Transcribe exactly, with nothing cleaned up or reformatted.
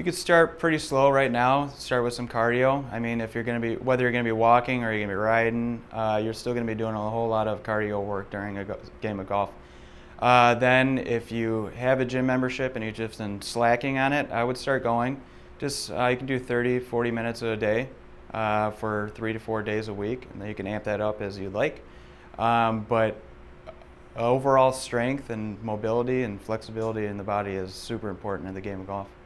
You could start pretty slow right now. Start with some cardio. I mean, if you're going to be, whether you're going to be walking or you're going to be riding, uh, you're still going to be doing a whole lot of cardio work during a go game of golf. Uh, then, if you have a gym membership and you're just been slacking on it, I would start going. Just uh, you can do thirty, forty minutes a day uh, for three to four days a week, and then you can amp that up as you like. Um, but overall strength and mobility and flexibility in the body is super important in the game of golf.